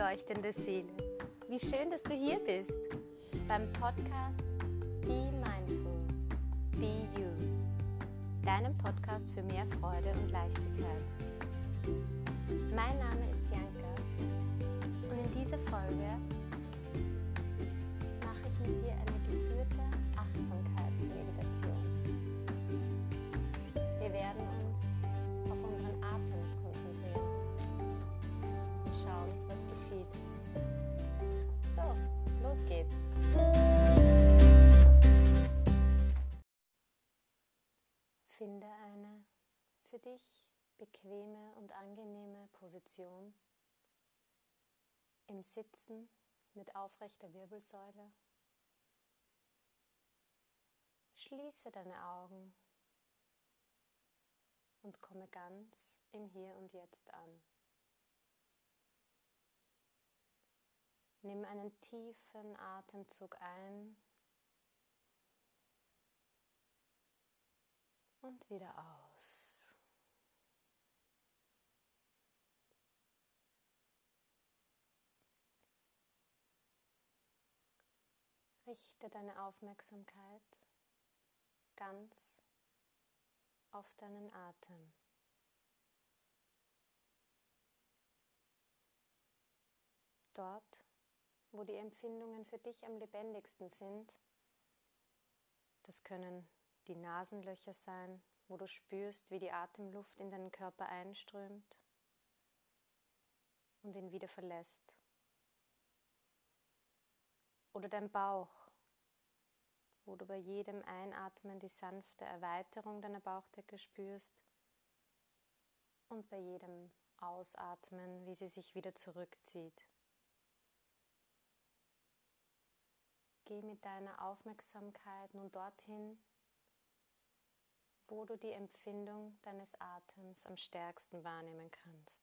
leuchtende Seele. Wie schön, dass du hier bist beim Podcast Be Mindful, Be You, deinem Podcast für mehr Freude und Leichtigkeit. Mein Name ist Bianca und in dieser Folge mache ich mit dir eine geführte Achtsamkeitsmeditation. Wir werden uns auf unseren Atem konzentrieren und schauen, was geschieht. So, los geht's! Finde eine für dich bequeme und angenehme Position im Sitzen mit aufrechter Wirbelsäule. Schließe deine Augen und komme ganz im Hier und Jetzt an. Nimm einen tiefen Atemzug ein und wieder aus. Richte deine Aufmerksamkeit ganz auf deinen Atem. Dort, wo die Empfindungen für dich am lebendigsten sind, das können die Nasenlöcher sein, wo du spürst, wie die Atemluft in deinen Körper einströmt und ihn wieder verlässt. Oder dein Bauch, wo du bei jedem Einatmen die sanfte Erweiterung deiner Bauchdecke spürst und bei jedem Ausatmen, wie sie sich wieder zurückzieht. Geh mit deiner Aufmerksamkeit nun dorthin, wo du die Empfindung deines Atems am stärksten wahrnehmen kannst.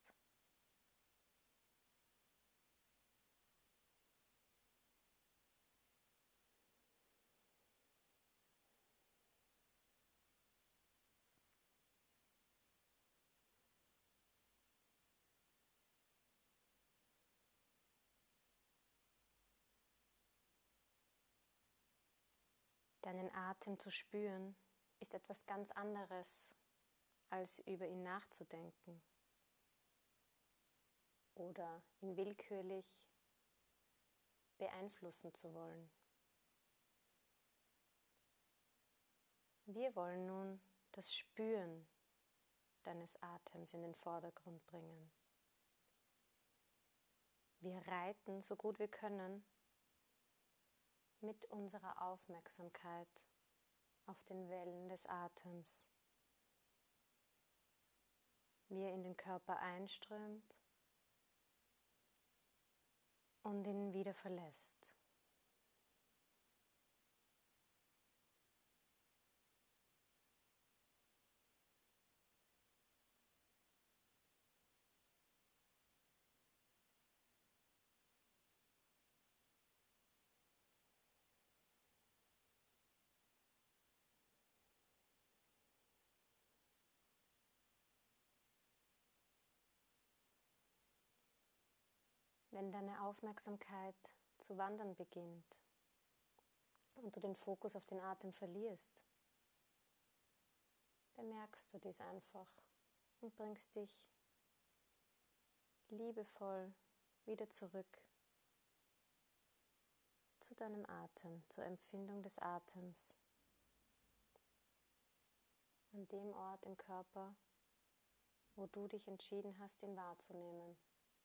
Deinen Atem zu spüren, ist etwas ganz anderes, als über ihn nachzudenken oder ihn willkürlich beeinflussen zu wollen. Wir wollen nun das Spüren deines Atems in den Vordergrund bringen. Wir reiten so gut wir können mit unserer Aufmerksamkeit auf den Wellen des Atems, wie er in den Körper einströmt und ihn wieder verlässt. Wenn deine Aufmerksamkeit zu wandern beginnt und du den Fokus auf den Atem verlierst, bemerkst du dies einfach und bringst dich liebevoll wieder zurück zu deinem Atem, zur Empfindung des Atems, an dem Ort im Körper, wo du dich entschieden hast, ihn wahrzunehmen.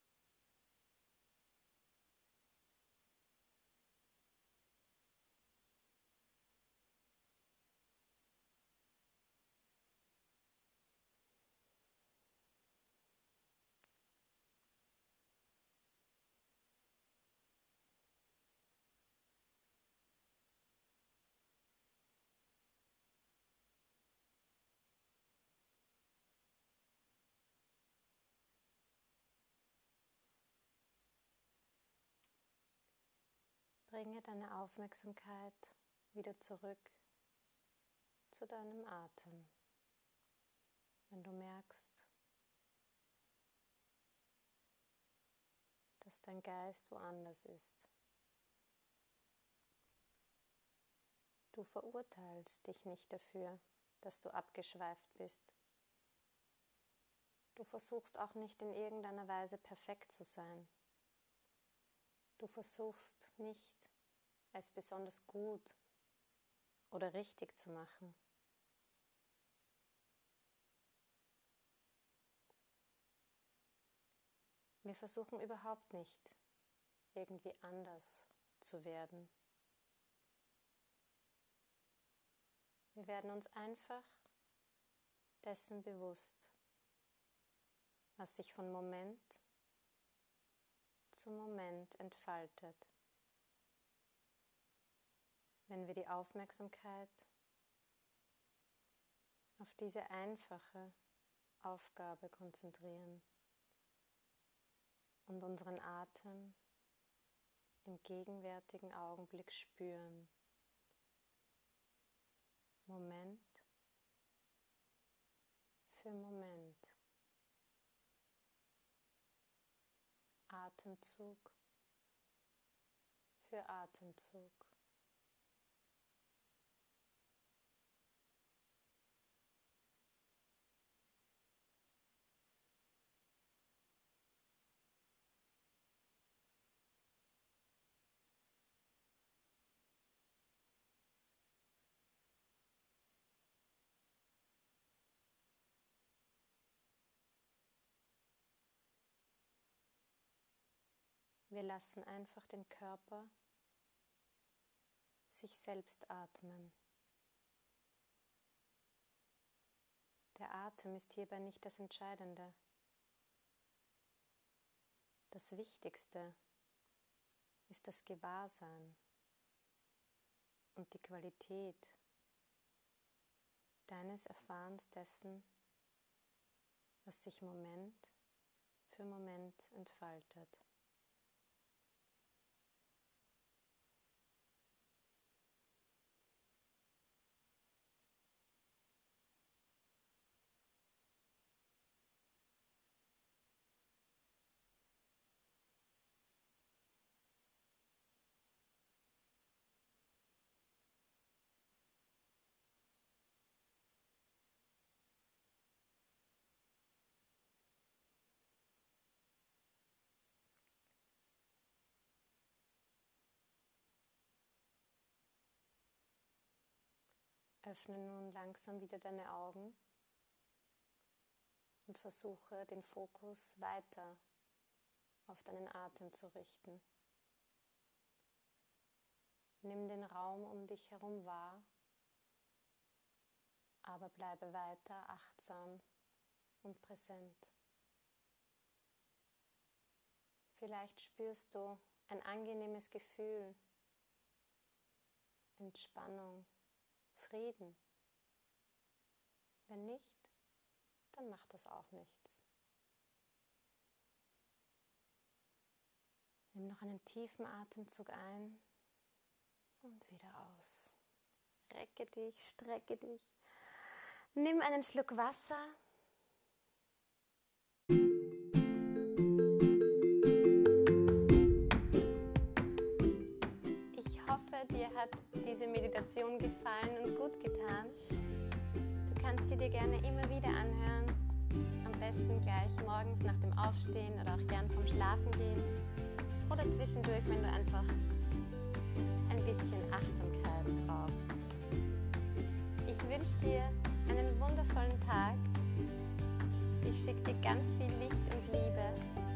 Bringe deine Aufmerksamkeit wieder zurück zu deinem Atem. Wenn du merkst, dass dein Geist woanders ist. Du verurteilst dich nicht dafür, dass du abgeschweift bist. Du versuchst auch nicht in irgendeiner Weise perfekt zu sein. Du versuchst nicht, es besonders gut oder richtig zu machen. Wir versuchen überhaupt nicht, irgendwie anders zu werden. Wir werden uns einfach dessen bewusst, was sich von Moment zu Moment entfaltet, wenn wir die Aufmerksamkeit auf diese einfache Aufgabe konzentrieren und unseren Atem im gegenwärtigen Augenblick spüren. Moment für Moment. Atemzug für Atemzug. Wir lassen einfach den Körper sich selbst atmen. Der Atem ist hierbei nicht das Entscheidende. Das Wichtigste ist das Gewahrsein und die Qualität deines Erfahrens dessen, was sich Moment für Moment entfaltet. Öffne nun langsam wieder deine Augen und versuche den Fokus weiter auf deinen Atem zu richten. Nimm den Raum um dich herum wahr, aber bleibe weiter achtsam und präsent. Vielleicht spürst du ein angenehmes Gefühl, Entspannung, Frieden. Wenn nicht, dann macht das auch nichts. Nimm noch einen tiefen Atemzug ein und wieder aus. Recke dich, strecke dich. Nimm einen Schluck Wasser. Ich hoffe, dir hat diese Meditation gefallen und gut getan. Du kannst sie dir gerne immer wieder anhören. Am besten gleich morgens nach dem Aufstehen oder auch gern vom Schlafengehen. Oder zwischendurch, wenn du einfach ein bisschen Achtsamkeit brauchst. Ich wünsche dir einen wundervollen Tag. Ich schicke dir ganz viel Licht und Liebe